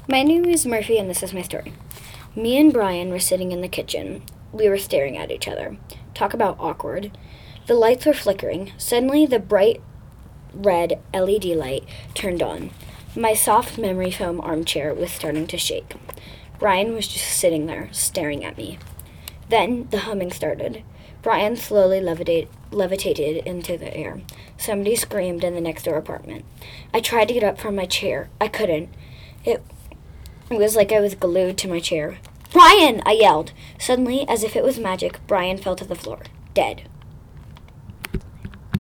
My name is Murphy, and this is my story. Me and Brian were sitting in the kitchen. We were staring at each other. Talk about awkward. The lights were flickering. Suddenly, the bright red LED light turned on. My soft memory foam armchair was starting to shake. Brian was just sitting there, staring at me. Then the humming started. Brian slowly levitated into the air. Somebody screamed in the next door apartment. I tried to get up from my chair. I couldn't. It was like I was glued to my chair. "Brian!" I yelled. Suddenly, as if it was magic, Brian fell to the floor, dead.